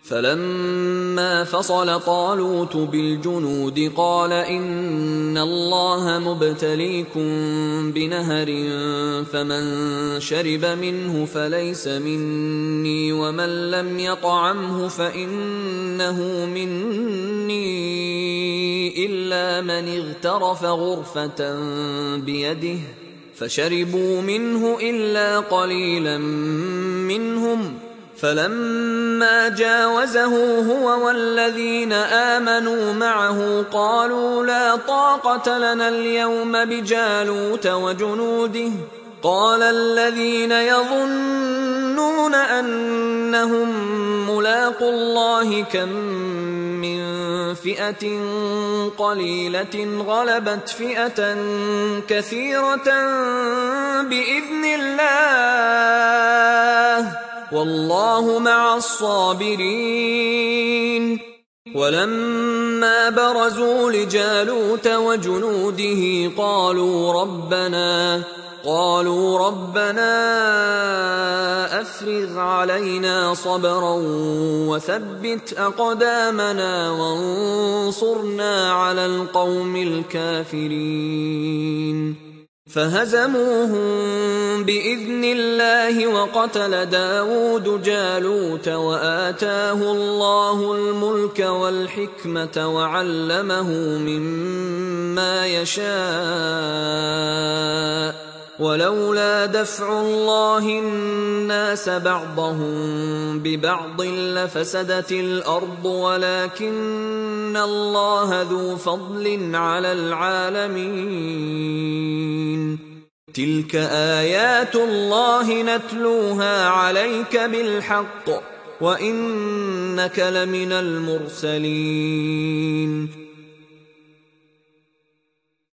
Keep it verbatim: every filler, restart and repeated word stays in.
فلما فصل طالوت بالجنود قال إن الله مبتليكم بنهر فمن شرب منه فليس مني ومن لم يطعمه فإنه مني إلا من اغترف غرفة بيده فشربوا منه إلا قليلا منهم فلما جاوزه هو والذين آمنوا معه قالوا لا طاقة لنا اليوم بجالوت وجنوده قال الذين يظنون أنهم ملاقو الله كم من فئة قليلة غلبت فئة كثيرة بإذن الله والله مع الصابرين. ولما برزوا لجالوت وجنوده قالوا ربنا قالوا ربنا أفرغ علينا صبرا وثبت أقدامنا وانصرنا على القوم الكافرين فهزموهم بإذن الله وقتل داود جالوت وآتاه الله الملك والحكمة وعلمه مما يشاء ولولا دفع الله الناس بعضهم ببعض لفسدت الأرض ولكن الله ذو فضل على العالمين. تلك آيات الله نتلوها عليك بالحق وإنك لمن المرسلين.